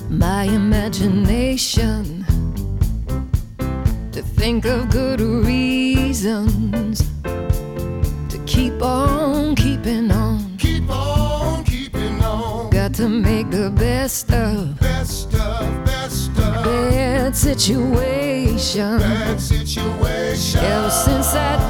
my imagination to think of good reasons to keep on keeping on. Keep on keeping on. Got to make the best of bad situation. Bad situation. Ever since that